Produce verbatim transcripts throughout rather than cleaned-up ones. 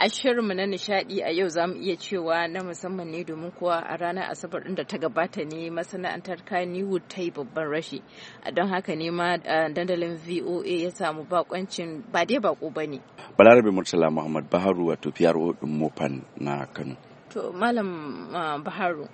a shirinmu na nishadi a yau za mu iya cewa na musamman ne domin kuwa a ranar asabar ɗin da ta gabata ne masana'antar Kannywood ta yi babban rashi. Don haka ne ma dandalin V O A ya samu bakoncin ba dai bako ba ne. Balarabe Murtala Muhammad Baharu wato P R O ɗin Mopan na Kano. To Malam Baharu,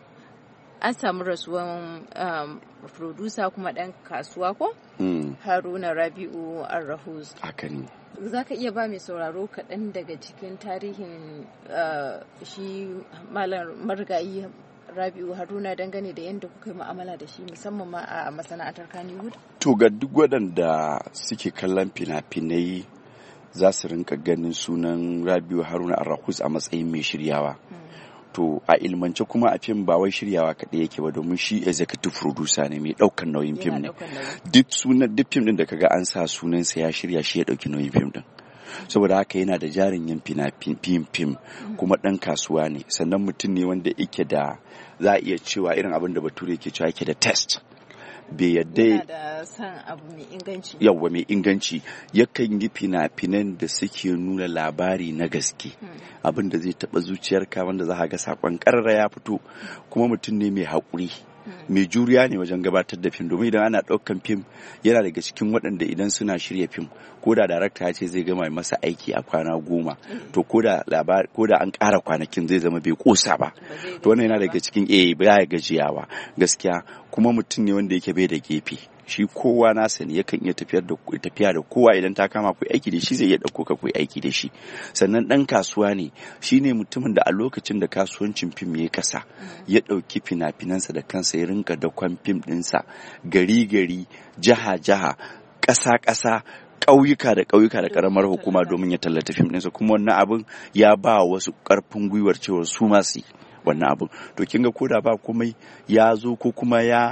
an samu rasuwan um, producer kuma ɗan kasuwa ko? Mm. Haruna Rabi'u Arrahus. Haka ne. Za ka iya ba mai sauraro kaɗan daga cikin tarihin uh, shi malam marigayi Rabi'u Haruna dangane da yadda kuka yi mu'amala da shi musamman ma a masana'antar Kannywood? To ga duk waɗanda suke kallon fina-finai za su rinka ganin sunan Rabi'u Haruna Arrahus a matsayin mai shiryawa. Mm. To a ilmance kuma a fim ba wai shiryawa kaɗai yake ba domin shi executive producer ne mai ɗaukar nauyin fim ne. Duk sunan duk fim ɗin da kaga an sa sunansa ya shirya shi ya ɗauki nauyin fim ɗin. Saboda haka yana da jarin yin fim fim kuma ɗan kasuwa ne sannan mutum ne wanda yake da za a iya cewa irin abin da bature yake cewa yake da test. Bai yadda yana da san abu mai inganci. Yawwa mai inganci yakan yi fina-finan da suke nuna labari na gaske hmm. abin da zai taɓa zuciyarka wanda za ga sakon ƙarara ya fito kuma mutum ne mai haƙuri hmm. mai juriya ne wajen gabatar da fim domin idan ana ɗaukan fim yana daga cikin waɗanda idan suna shirya fim ko da darakta ya ce zai gama masa aiki a kwana goma hmm. to ko da an ƙara kwanakin zai zama bai ƙosa ba to wannan yana daga cikin eh baya gajiyawa gaskiya kuma mutum ne wanda yake bai da gefe shi kowa na sani yakan iya tafiyar da tafiya da kowa idan ta kama ku aiki da shi zai iya dauko ka ku aiki da shi sannan dan kasuwa ne shine mutumin da a lokacin da kasuwancin fim ya kasa ya dauki fina-finansa da kansa ya rinka da kwan fim dinsa gari gari jaha jaha ƙasa ƙasa ƙauyuka da ƙauyuka da ƙaramar hukuma domin ya tallata fim ɗinsa kuma wannan abin ya ba wasu ƙarfin gwiwar cewa su ma su wannan abin to kin ga koda ba komai ya zo ko kuma ya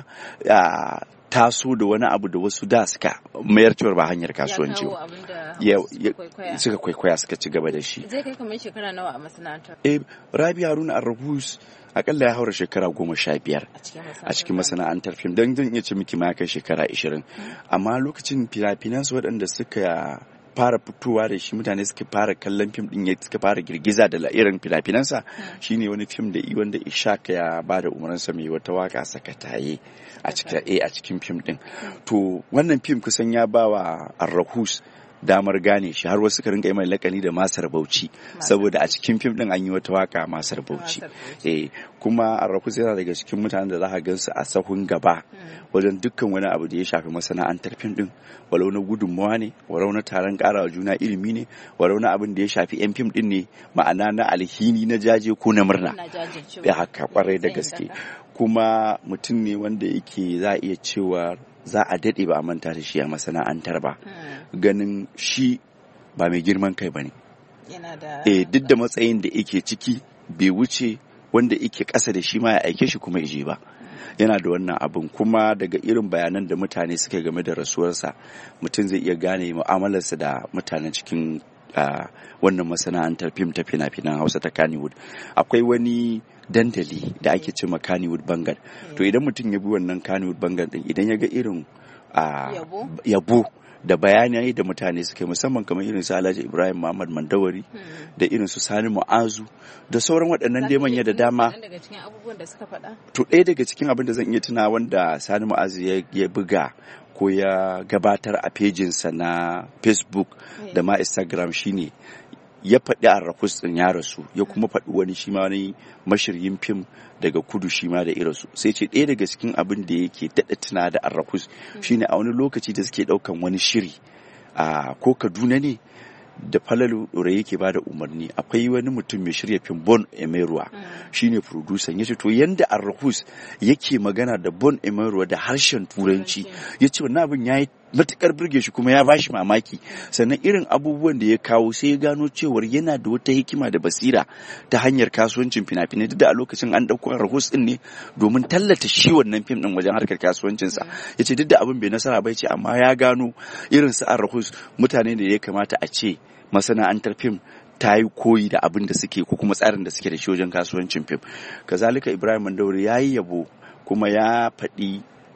taso da wani abu da wasu da suka mayar cewar ba hanyar kasuwanci ba suka kwaikwaya suka ci gaba da shi. Zai kai kamar shekara nawa a masana'antar? Eh, Rabi Haruna Arrahus akalla ya haura shekara goma sha biyar a cikin masana'antar fim don zan iya ce miki ma kai shekara ashirin amma lokacin fina-finansu waɗanda suka fara fitowa da shi mutane suka fara kallon fim din suka fara girgiza da irin fina-finansa shine wani fim da wanda Ishaka ya bada umarninsa mai wata waka sakataye a cikin eh a cikin fim din to wannan fim kusan ya bawa Arrahus damar gane shi har wasu rinka yi mai lakani da Masar Bauchi saboda a cikin fim din an yi wata waka Masar Bauchi eh kuma Arrahus yana daga cikin mutanen da za ka gansu a sahun gaba wajen dukkan wani abu da ya shafi masana'antar fim din walau na gudunmawa ne walau na taron karawa juna ilimi ne walau na abin da ya shafi yan fim din ne ma'ana na alhini na jaje ko na murna ya haka kwarai da gaske kuma mutum ne wanda yake za a iya cewa za a daɗe ba a manta da shi a masana'antar ba ganin shi ba mai girman kai ba ne eh duk da matsayin da yake ciki bai wuce wanda yake ƙasa da shi ma ya aike shi kuma ije ba yana da wannan abin kuma daga irin bayanan da mutane suka game da rasuwarsa mutum zai iya gane mu'amalarsa da mutanen cikin wannan masana'antar fim ta fina-finan Hausa ta Kannywood akwai wani dandali da ake ce ma Kannywood Bangal to idan mutum ya bi wannan Kannywood Bangal din idan ya ga irin yabo da bayanai da mutane suke musamman kamar irin su Alhaji Ibrahim Muhammad Mandawari da irin su Sani Mu'azu da sauran waɗannan dai manya da dama to ɗaya daga cikin abin da zan iya tuna wanda Sani Mu'azu ya buga ko ya gabatar a pejinsa na Facebook da ma Instagram shine ya faɗi Arrahus ɗin ya rasu ya kuma faɗi wani shi ma wani mashiryin fim daga kudu shi ma da irasu sai ce ɗaya daga cikin abin da yake daɗa tuna da Arrahus shine a wani lokaci da suke ɗaukan wani shiri a ko Kaduna ne da Falalu Ɗore yake ba da umarni akwai wani mutum mai shirya fim Bon Emeruwa shine producer yace to yanda Arrahus yake magana da Bon Emeruwa da harshen turanci yace wannan abin yayi matukar burge shi kuma ya bashi mamaki sannan irin abubuwan da ya kawo sai ya gano cewar yana da wata hikima da basira ta hanyar kasuwancin fina-finai duk da a lokacin an dauko Arrahus din ne domin tallata shi wannan fim din wajen harkar kasuwancinsa yace duk da abin bai nasara ba yace amma ya gano irin su Arrahus mutane da ya kamata a ce masana'antar fim ta yi koyi da abin da suke ko kuma tsarin da suke da shi wajen kasuwancin fim kazalika Ibrahim Mandawari ya yi yabo kuma ya faɗi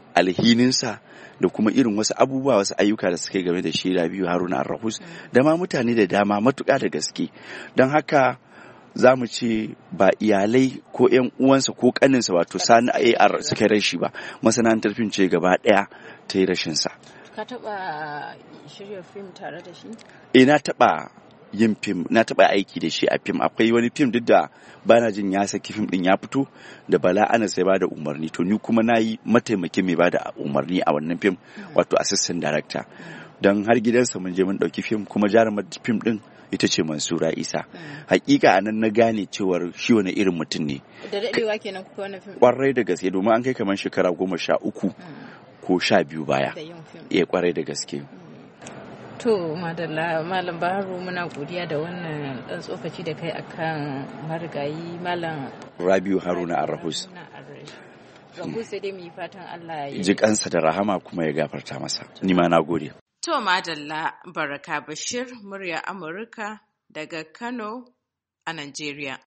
alhininsa da kuma irin wasu abubuwa wasu ayyuka da suka yi game da shi Rabiu Haruna Ar-Rahus da ma mutane da dama matuƙa da gaske. Don haka za mu ce ba iyalai ko ‘yan uwansa ko ƙaninsa wato Sani A R suka rashi ba, masana'antar fim ce gaba ɗaya ta yi rashinsa. Ka taɓa shirya fim tare da shi? Eh, na taɓa yin fim, na taɓa aiki da shi a fim. Akwai wani fim duk da bana jin ya saki fim ɗin ya fito da Bala Anas ya bada umarni, to ni kuma na yi mataimakin mai bada umarni a wannan fim, wato assistant director. Don har gidansa mun je mun ɗauki fim, kuma jarumar fim ɗin ita ce Mansura Isa. Hakika anan na gane cewar shi wani irin mutum ne. Da daɗewa kenan kuka wannan fim? Kwarai da gaske, domin an kai kamar shekara goma sha uku ko sha biyu baya. Iya, kwarai da gaske. To, madalla Malam Baharu, muna godiya da wannan ɗan tsokaci da kai akan marigayi Malam Rabiu Haruna Ar-Rahus. Rahus sai dai mu yi fatan Allah ya ji kansa da rahama kuma ya gafarta masa. Ni ma na gode. To, madalla Baraka Bashir, murya Amurka daga Kano a Najeriya.